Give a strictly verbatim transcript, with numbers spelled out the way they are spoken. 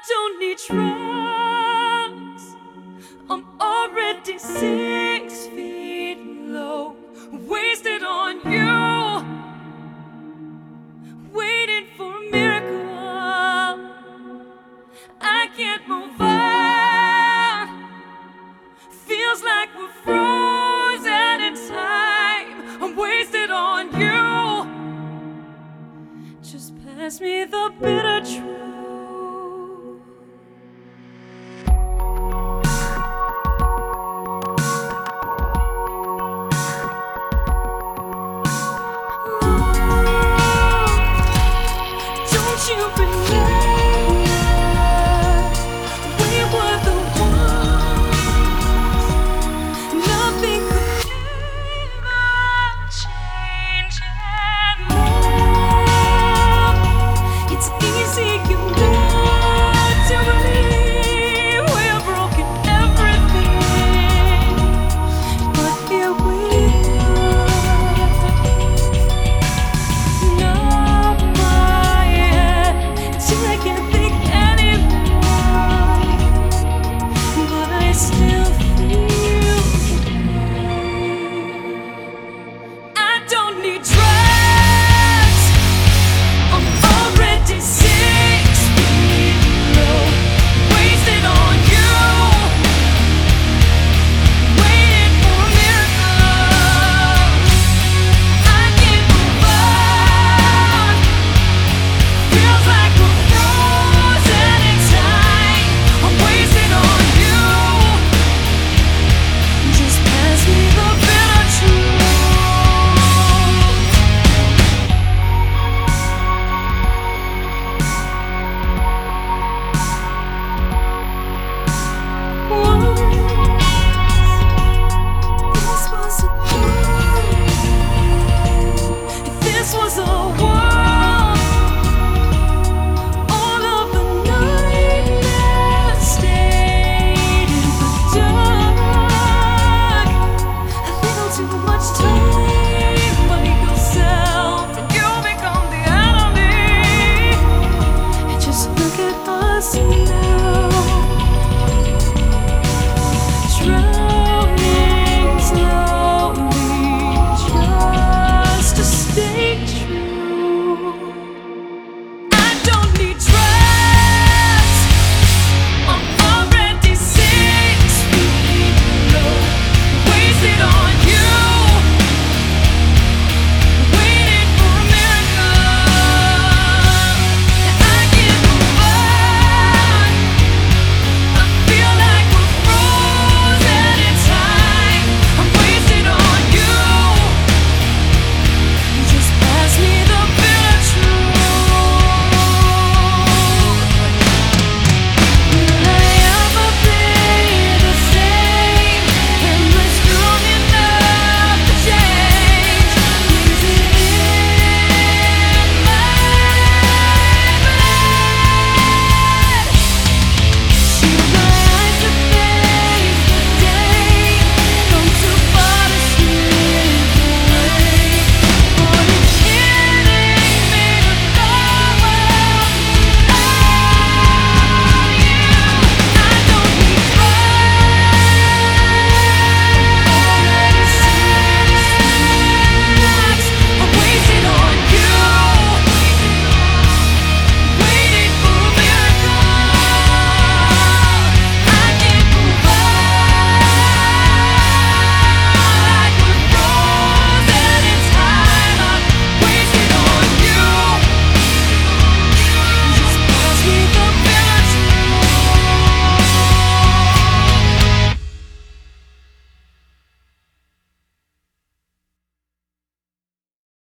don't need drugs. I'm already six feet low, wasted on you, waiting for a miracle. I can't move on. Feels like we're frozen in time. I'm wasted on you. Just pass me the bitter truth. You remember, we were the ones. Nothing could ever change anymore. It's easy, you know, to believe we're broken everything, but here we now.